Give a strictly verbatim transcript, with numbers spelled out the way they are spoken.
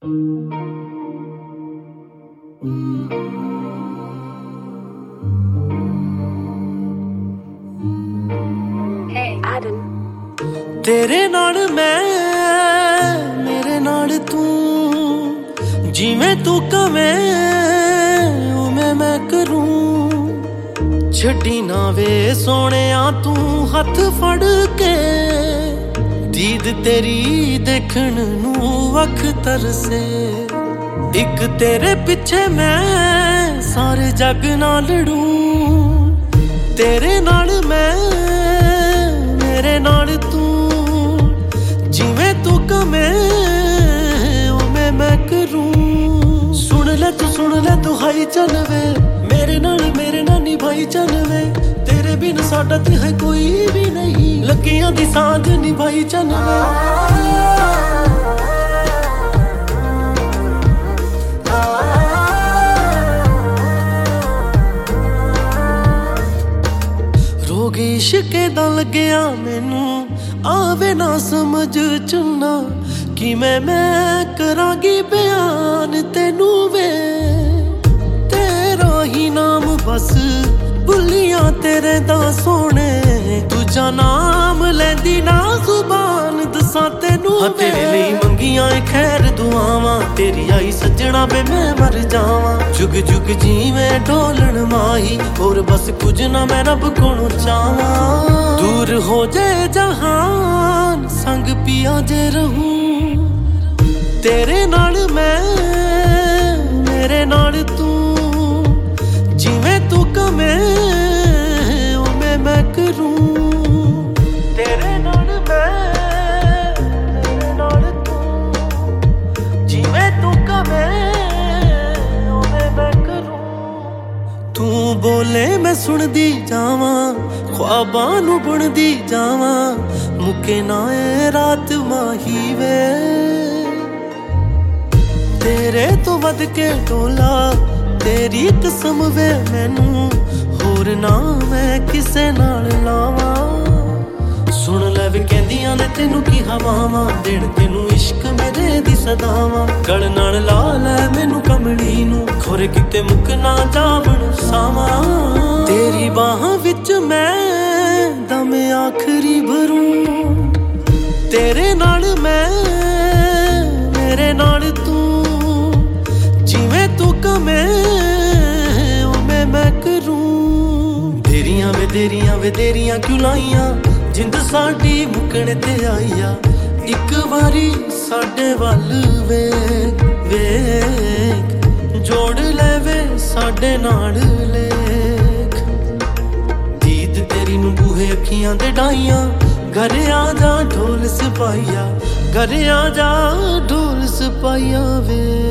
तेरे नाल मैं मेरे नाल तू जिवें तू कवें उवें मैं करूं छड्डी ना वे सोहणिया तू हथ फड़ के दीद तेरी देखण नूं अख तरसे इक तेरे पिछे मैं सारे जग नाल लड़ूं तेरे नाल मैं मेरे नाल तू जिवें तू कवें उवें मैं करूं सुन ले तू सुन ले तू हाई चल वे मेरे नाल मेरे नाल निभाई चल वे तेरे बिन साडा ते है कोई भी नहीं लगियां दी सांझ निभाई चल वे रोग इश्के दा लग्या मैनू आवे ना समझ चुना कि मैं मैं करांगी बयान तेनू वे तेरा ही नाम बस भुलियां तेरे दा सोने दूजा नाम लैंदी ना जुबान दसां तेनू तेरे लिए मंगियां खैर दुआवां तेरी आई सजना वे मैं मर जावां जुग जुग जीवें ढोलण माही और बस कुछ ना मैं रब कोलों चावां दूर हो जाए जहान संग पिया जे रहूं तेरे नाल मैं मेरे नाल तू जिवें तू कवें उवें मैं करूं तेरे नाल मैं मेरे नाल तू जिवें तू कवें उवें मैं करूं तू बोले मैं सुनदी जावां ख्वाबां नूं बुणदी जावां मुके ना ए रात माही वे तेरे तो वध के टोला तेरी कसम वे मैनू होर ना मैं किसे नाल लावां सुन ले वे कहंदियां ने तेनू की हवावां देण तेनू इश्क मेरे दी सदावां गल नाल ला लै मैनू कमली नूं खोरे किते मुक ना जावण सावां तेरी बाहां विच मैं दम आखरी भरूं तेरे नाल मैं मेरे नाल तू जिवें तू कवें उवें मैं करूं तेरियां वे तेरियां वे तेरियां क्यों लाइयां जिंद साडी मुकण ते आईया इक वारी साडे वल वेख वेख जोड़ ले वे साडे नाल लेख दीद तेरी नूं बूहे अखियां दे डाइयां घर आ जा ढोल सपाइया घर आ जा ढोल सपाइया वे